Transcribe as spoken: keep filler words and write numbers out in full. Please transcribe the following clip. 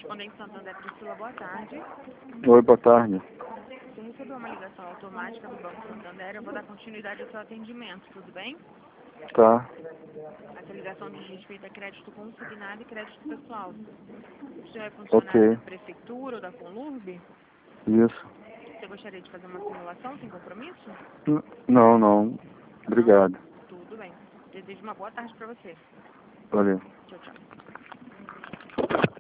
Correspondente Santander, Priscila, boa tarde. Oi, boa tarde. Você recebeu uma ligação automática do Banco Santander, eu vou dar continuidade ao seu atendimento, tudo bem? Tá, Essa ligação diz respeito a crédito consignado e crédito pessoal. O senhor é funcionário ok. da Prefeitura ou da Conlurb? Isso. Você gostaria de fazer uma simulação sem compromisso? N- Não, não. Obrigado. Tudo bem. Desejo uma boa tarde para você. Valeu. Tchau, tchau.